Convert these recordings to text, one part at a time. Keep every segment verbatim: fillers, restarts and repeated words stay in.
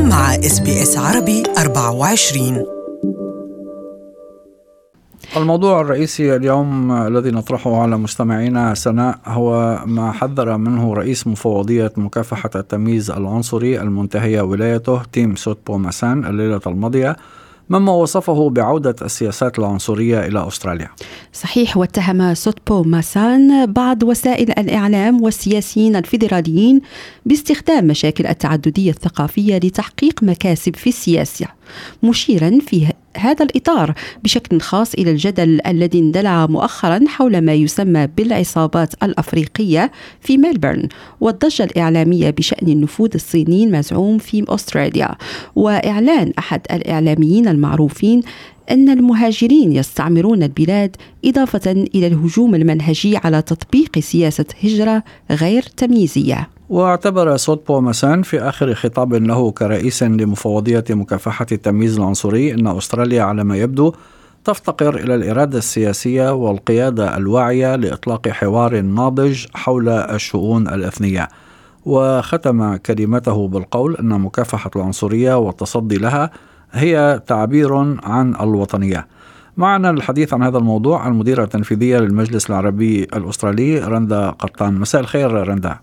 أنتم مع إس بي إس عربي أربعة وعشرين. الموضوع الرئيسي اليوم الذي نطرحه على مستمعينا سناء هو ما حذر منه رئيس مفوضية مكافحة التمييز العنصري المنتهية ولايته تيم سوتبو ماسان الليلة الماضية، مما وصفه بعودة السياسات العنصرية إلى أستراليا. صحيح، واتهم سوتبو ماسان بعض وسائل الإعلام والسياسيين الفيدراليين باستخدام مشاكل التعددية الثقافية لتحقيق مكاسب في السياسة، مشيرا في هذا الإطار بشكل خاص إلى الجدل الذي اندلع مؤخرا حول ما يسمى بالعصابات الأفريقية في ملبورن والضجة الإعلامية بشأن النفوذ الصيني المزعوم في أستراليا، وإعلان أحد الإعلاميين المعروفين أن المهاجرين يستعمرون البلاد، إضافة إلى الهجوم المنهجي على تطبيق سياسة هجرة غير تمييزية. واعتبر سوتبو ماسان في آخر خطاب له كرئيس لمفوضية مكافحة التمييز العنصري أن أستراليا على ما يبدو تفتقر إلى الإرادة السياسية والقيادة الواعية لإطلاق حوار ناضج حول الشؤون الإثنية، وختم كلمته بالقول أن مكافحة العنصرية والتصدي لها هي تعبير عن الوطنية. معنا الحديث عن هذا الموضوع المديرة التنفيذية للمجلس العربي الأسترالي رندا قطان. مساء الخير رندا.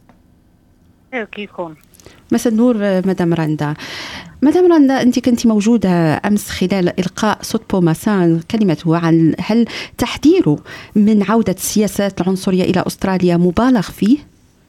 كيفكم؟ مساء النور مدام رندا. مدام رندا، أنت كنت موجودة أمس خلال إلقاء سوتبو ماسان كلمته عن هل تحذيره من عودة السياسات العنصرية إلى أستراليا مبالغ فيه؟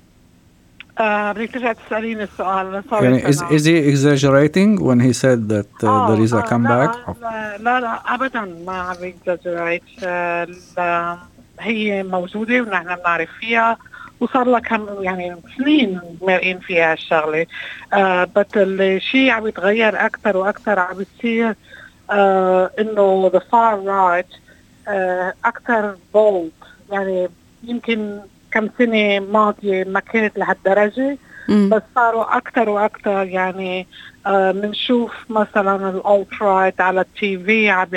آه بدك ترجع تسأليني السؤال. يعني is, is he exaggerating when he said that uh, آه there is a آه comeback? لا, لا لا أبدا ما عم exaggerate. آه هي موجودة ونحن بنعرف فيها وصار لها كم يعني سنين مارقين فيها الشغلة. آه بس الشيء عم يتغير أكثر وأكثر، عم يصير آه إنه the far right آه أكثر bold. يعني يمكن كم سنة ماضية ما كانت لهالدرجة، بس صاروا أكثر وأكثر. يعني بنشوف آه مثلا الألت رايت على التي في عم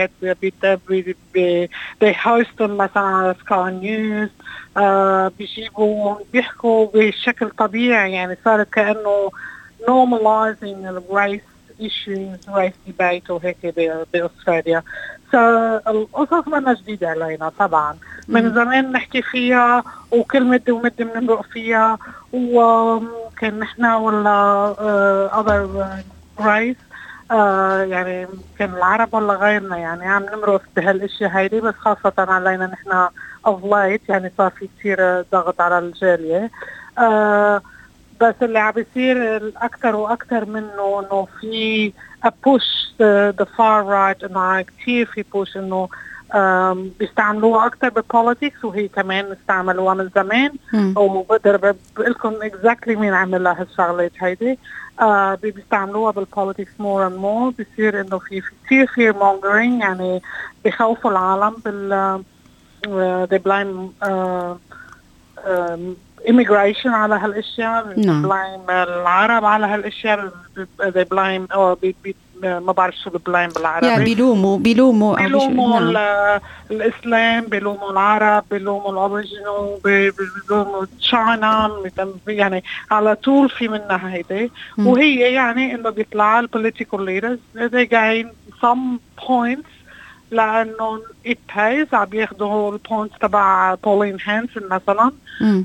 بيهوستوا مثلا على سكاي نيوز، آه بيجيبوا بيحكوا بشكل طبيعي. يعني صارت كأنه normalizing race issues race debate وهيك بأستراليا. فالقصص ما جديدة علينا طبعا، من زمان نحكي فيها وكل مدة ومدة بنمرق فيها، وكان نحن ولا uh, other race uh, يعني كان العرب ولا غيرنا يعني عم نمرق بهالاشياء هيدي، بس خاصة علينا نحن of late يعني صار في كثير ضغط على الجالية. uh, بس اللي عم بيصير الأكثر وأكثر منه إنه في a push the, the far right، إنه كتير في push إنه بيستعملوها أكثر بالpolitics، وهي كمان استعملوها من زمان. وبقدر بقولكم exactly مين عمل لها هالشغلات هيدي. آه بيستعملوها بالpolitics more and more. بيصير إنه في كتير fear mongering، يعني بيخوفوا العالم بال uh, they blame uh, um, immigration على هالاشياء، نعم. blame العرب على هالاشياء، they blame أو بي بي ما بعرف شو بلام بالعربي، يعني بيلوموا بيلوموا بيلوموا نعم. الإسلام، بيلوموا العرب، بيلوموا الأوريجينال، بيلوموا تشاينا، يعني على طول في منها هيدي. وهي يعني إنه بيطلع ال political leaders they gain some points لأنه it pays. عم بياخدوا البوينتس تبع بولين هانسون مثلا،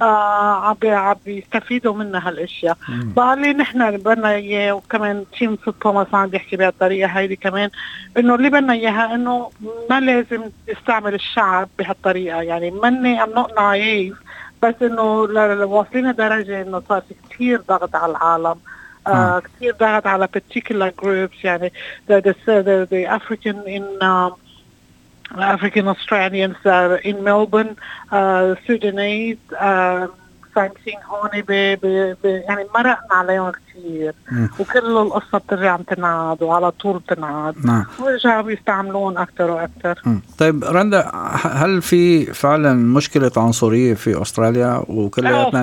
آه عم بيستفيدوا منها هالاشياء. بالي نحن بدنا اياه، وكمان تيم سوتبو مثلا بيحكي بهالطريقه هيدي كمان، انه اللي بدنا اياها انه ما لازم يستعمل الشعب بهالطريقه. يعني مني ام نوت نايف، بس انه واصلين درجه انه صار في كثير ضغط على العالم، آه كثير ضغط على particular groups. يعني the the the, the African in um, African Australians uh, in Melbourne, uh, Sudanese, uh, سامسين هون ب ب يعني مرقنا عليهم كثير، وكل القصة بترجع عم تنعاد وعلى طول بتنعاد، ورجعوا بيستعملون أكثر وأكثر. طيب رندا، هل في فعلا مشكلة عنصرية في أستراليا وكلياتنا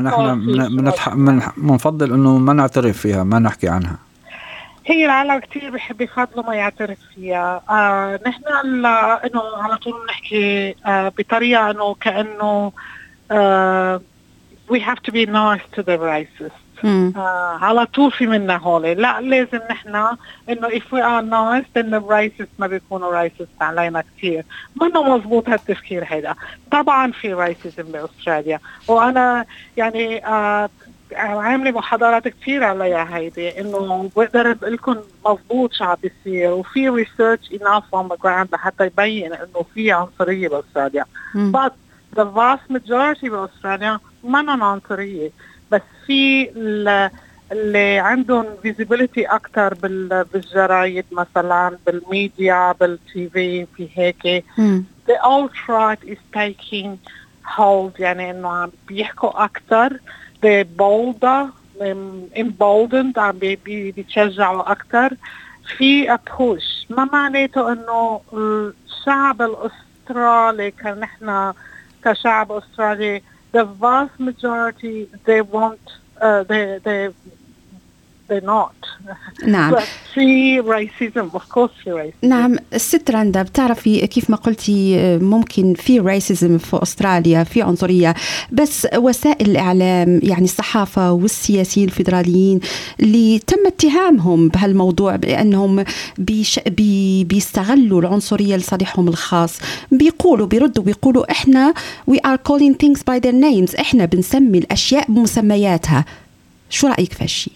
نحن بنفضل إنه ما نعترف فيها، ما نحكي عنها؟ هي العالم كتير بيحب يفضلوا ما يعترف فيها. آه نحن إنه على طول نحكي آه بطريقة إنه كأنه آه we have to be nice to the racist. آه على طول في منا هولي. لا لازم نحنا إنه if we are nice then the racist ما بيكونوا racist علينا كتير. منه مزبوط هالتفكير هيدا. طبعا في racism بأستراليا وأنا يعني آه عاملة محاضرات كتير عليها هيدي إنه بقدر أقولكم مزبوط شو عم بيصير وفي research enough on the ground لحتى يبين إنه في عنصرية بأستراليا. but the vast majority بأستراليا منن عنصرية بس في اللي عندهم visibility أكتر بالجرايد مثلا بالميديا بالتي في في هيك the alt-right is taking hold يعني إنه عم بيحكوا أكتر they bolder emboldened عم بيتشجعوا أكتر في push. ما معناته إنه الشعب الأسترالي كنحن كشعب أسترالي the vast majority they want uh, they they they're not. نعم. في racism of course في racism. نعم الست رندا بتعرفي كيف ما قلتي ممكن في racism في أستراليا في عنصرية بس وسائل الإعلام يعني الصحافة والسياسيين الفيدراليين اللي تم اتهامهم بهالموضوع بأنهم بيش بي بيستغلوا العنصرية لصالحهم الخاص بيقولوا بيردوا بيقولوا إحنا we are calling things by their names إحنا بنسمي الأشياء بمسمياتها. شو رأيك في هالشي؟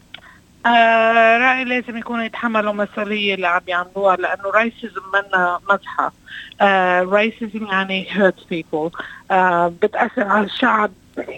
آه رأيي لازم يكونوا يتحملوا مسؤولية اللي عم يعملوها لأنه رايسيزم منا مزحة. آه رايسيزم يعني hurts people. آه بتأثر على الشعب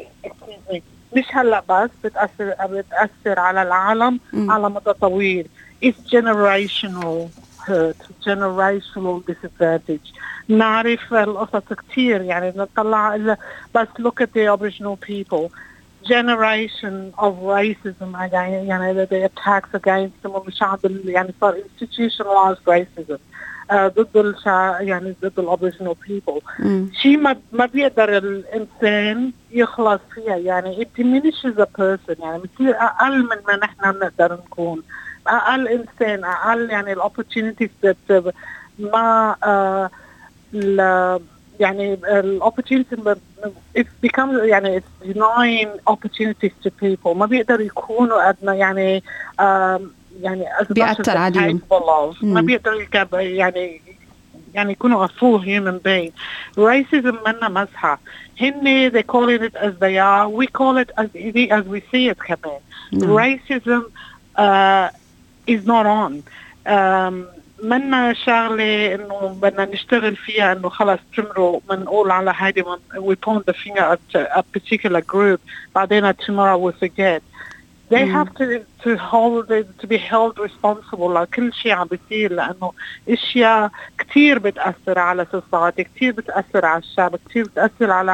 مش هلأ بس بتأثر بتأثر على العالم م. على مدى طويل. It's generational hurt, generational disadvantage. نعرف القصص كتير يعني نطلع إذا بس look at the Aboriginal people. generation of racism again, يعني the attacks against them والشعب يعني صار institutionalized racism uh, ضد الشعب يعني ضد ال Aboriginal people. شيء ما ما بيقدر الإنسان يخلص فيها يعني it diminishes a person يعني بتصير أقل من ما نحن بنقدر نكون أقل إنسان أقل يعني ال opportunities that ما uh, ال يعني ال opportunities it becomes يعني it's denying opportunities to people ما بيقدروا يكونوا أدنى يعني um, يعني بيأثر عليهم ما بيقدروا يعني يعني يكونوا a full human being. racism منا مزحة هن they call it as they are we call it as, as we see it كمان. racism uh, is not on um, منا شغلة إنه بدنا نشتغل فيها إنه خلاص تمروا منقول على هيدي we point the finger at a particular group بعدين tomorrow we forget. they mm. have to to hold to be held responsible لكل شيء عم بيصير لأنه إشياء كتير بتأثر على society كتير بتأثر على الشعب كتير بتأثر على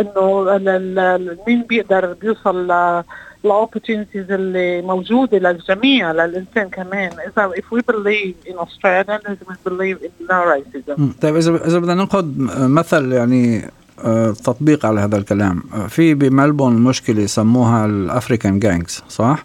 إنه مين بيقدر بيوصل ل opportunities اللي موجودة للجميع للإنسان كمان. إذا if we believe in Australia لازم we believe in no racism. طيب إذا إذا بدنا ناخذ مثل يعني تطبيق على هذا الكلام في بملبون مشكلة سموها الأفريكان جانجز صح؟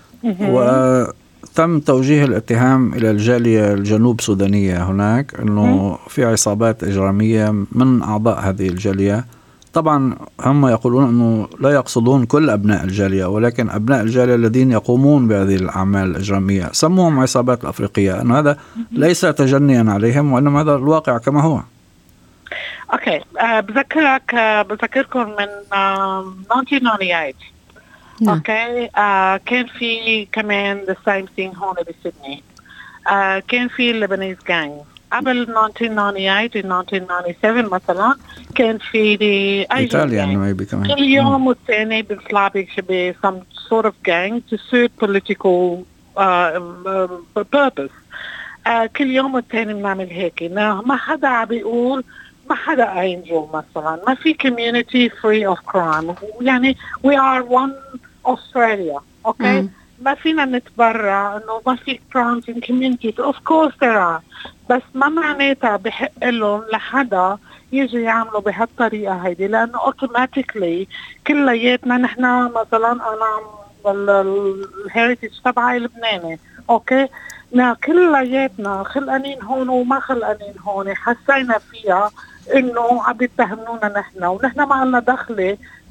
وتم توجيه الاتهام إلى الجالية الجنوب سودانية هناك إنه في عصابات إجرامية من أعضاء هذه الجالية. طبعا هم يقولون أنه لا يقصدون كل أبناء الجالية ولكن أبناء الجالية الذين يقومون بهذه الأعمال الإجرامية سموهم عصابات الأفريقية. أن هذا ليس تجنيا عليهم وإنما هذا الواقع كما هو. أوكي أه بذكرك أه بذكركم من أه ألف وتسعمية وثمانية وتسعين أوكي أه كان في كمان the same thing هون بسيدني. أه كان في اللبنانيز جانج قبل ألف وتسعمية وثمانية وتسعين و ألف وتسعمية وسبعة وتسعين مثلا كان في دي إيطاليا كل يوم والثاني بيطلع ب some sort of gang to suit political uh, purpose. uh, كل يوم والثاني بنعمل هيك. ما حدا عم بيقول ما حدا أنجو مثلا ما في community free of crime يعني we are one Australia okay mm. ما فينا نتبرع إنه ما في crimes in communities of course there are بس ما معناتها بحق لهم لحدا يجي يعملوا بهالطريقة هيدي لأنه automatically كلياتنا نحنا مثلا أنا الهيريتج تبعي لبناني أوكي نا كلياتنا خلقانين هون وما خلقانين هون حسينا فيها إنه عم يتهمونا نحنا ونحنا ما لنا دخلة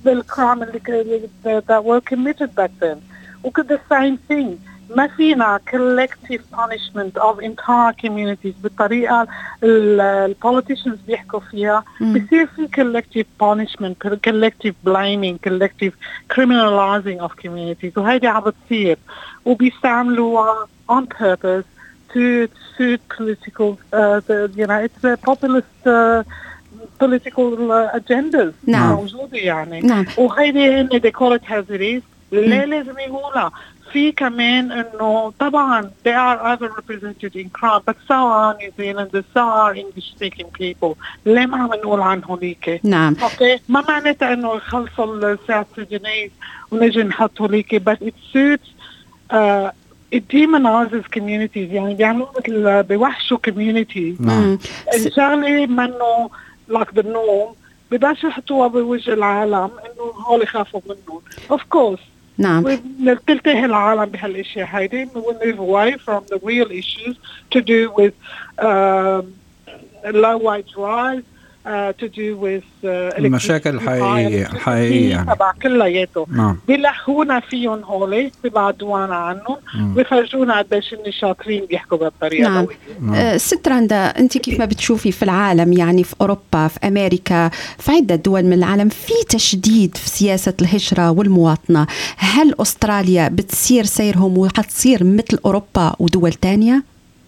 بالcrime that were committed back then. وكل the same thing. ما فينا collective punishment of entire communities بالطريقة ال politicians بيحكوا فيها. بصير في collective punishment, collective blaming, collective criminalizing of communities. وهيدي عم بتصير وبيستعملوها on purpose to suit political, uh, the, you know, it's a populist uh, political uh, agendas. نعم. موجودة يعني. نعم. وهيدي هن they call it as it is. ليه لازم يقولها؟ في كمان انه طبعا they are overrepresented in crime, but so are New Zealanders, so are English speaking people. ليه ما عم نقول عنهم هيك؟ نعم. اوكي ما معناتها انه يخلصوا الساعة السودانية ونجي نحطوا هيك, but it suits uh, it demonizes communities. يعني بيعملوا مثل بيوحشوا communities. نعم. الشغلة منه like the norm بداش يحطوها بوجه العالم انه هول يخافوا منهم. Of course. نعم. تلتهي العالم بهالاشياء هيدي. We will move away from the real issues to do with um, low wage rise, uh, to do with uh, المشاكل الحقيقية الحقيقية تبع كلياته. نعم. بيلحونا فيهم هولي بيبعدونا عنهم ويفرجونا قديش إني شاطرين بيحكوا بالطريقة. نعم. آه ست رندا، أنت كيف ما بتشوفي في العالم، يعني في أوروبا، في أمريكا، في عدة دول من العالم في تشديد في سياسة الهجرة والمواطنة. هل أستراليا بتصير سيرهم وحتصير مثل أوروبا ودول تانية؟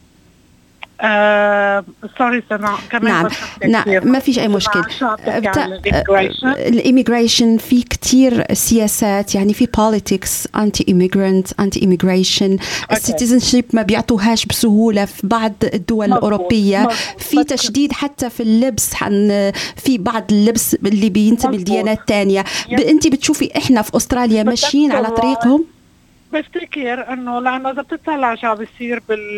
آه، سوري سمع كمان. نعم نعم ما فيش أي مشكلة. الإيميغريشن في كتير سياسات، يعني في politics anti immigrant anti immigration. السيتيزنشيب ما بيعطوهاش بسهولة في بعض الدول مزبوط. الأوروبية مزبوط. في تشديد حتى في اللبس، في بعض اللبس اللي بينتمي لديانات تانية. أنت بتشوفي إحنا في أستراليا ماشيين على طريقهم؟ بفتكر انه لانه اذا بتطلع شو بيصير بال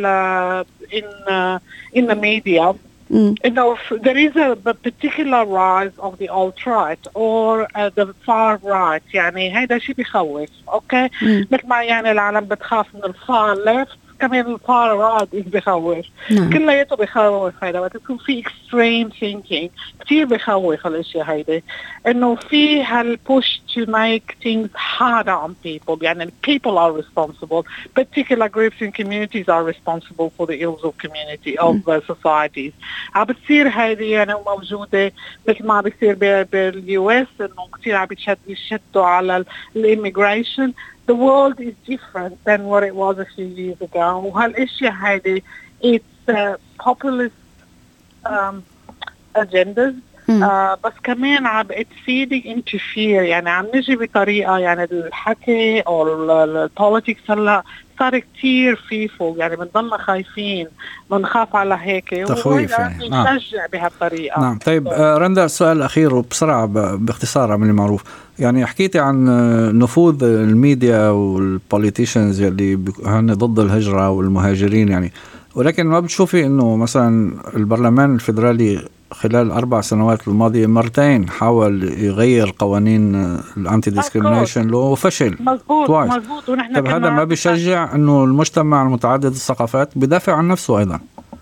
in uh, in the media انه there is a particular rise of the alt-right or uh, the far right. يعني هيدا شيء بيخوف. اوكي مثل ما يعني العالم بتخاف من الفار left، كمان الفار رايت بيخوف. كلياته بيخوف. هيدا وقت يكون في extreme thinking كتير بيخوف الاشياء هيدا، انه في هالpush to make things harder on people. يعني people are responsible, particular groups and communities are responsible for the ills of community of uh, societies. عم بتصير هيدي يعني موجودة مثل ما بيصير باليو اس، انه كتير عم بيشدوا على الإيميغريشن. The world is different than what it was a few years ago. وهالاشياء هيدي it's uh, populist um, agendas. uh, بس كمان عم it's feeding into fear. يعني عم نجي بطريقة يعني الحكي أو البوليتكس هلا صار كتير فيفو، يعني بنضلنا خايفين، بنخاف على هيك تخويف يعني. نعم. نشجع بهالطريقة. نعم. طيب آه رندا، السؤال الأخير وبسرعة باختصار من المعروف، يعني حكيتي عن نفوذ الميديا والبوليتيشنز اللي هن ضد الهجرة والمهاجرين يعني، ولكن ما بتشوفي إنه مثلا البرلمان الفيدرالي خلال الأربع سنوات الماضية مرتين حاول يغير قوانين الانتي ديسكريميشن له وفشل. مزبوط مزبوط. ونحن طيب هذا ما بيشجع إنه المجتمع المتعدد الثقافات بدافع عن نفسه أيضا؟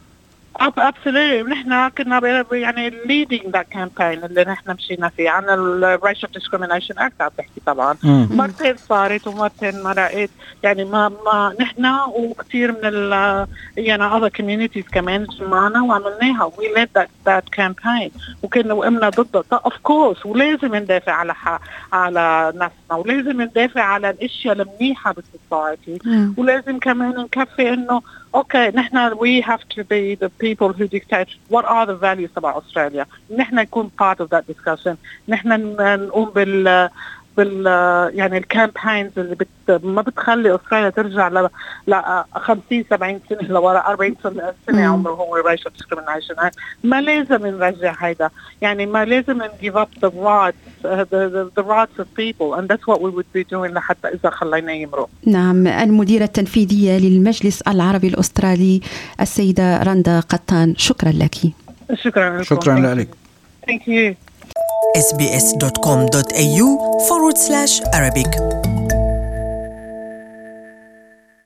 Absolutely. نحن كنا يعني leading that campaign اللي نحن مشينا فيه عن ال Racial Discrimination Act. عم بحكي طبعا مرتين صارت ومرتين مرقت. يعني ما ما نحن وكثير من ال يعني other communities كمان جمعنا وعملناها. We led that that campaign وكنا وقمنا ضده. of course ولازم ندافع على على نفسنا، ولازم ندافع على الاشياء المنيحة بالسوسايتي، ولازم كمان نكفي انه اوكي نحن we have to be the people who dictate what are the values تبع أستراليا. نحن نكون part of that discussion. نحن نقوم بال بال يعني الكامبينز اللي بت ما بتخلي أستراليا ترجع ل ل خمسين سبعين سنة لورا، أربعين سنة عمره هو racial discrimination act. ما لازم نرجع هيدا، يعني ما لازم give up the rights uh, the, the the rights of people, and that's what we would be doing لحتى إذا خلينا يمرق. نعم. المديرة التنفيذية للمجلس العربي الأسترالي السيدة رندا قطان، شكرا لك. شكرا لكم. شكرا لك. Thank you. إس بي إس دوت كوم دوت إيه يو forward slash Arabic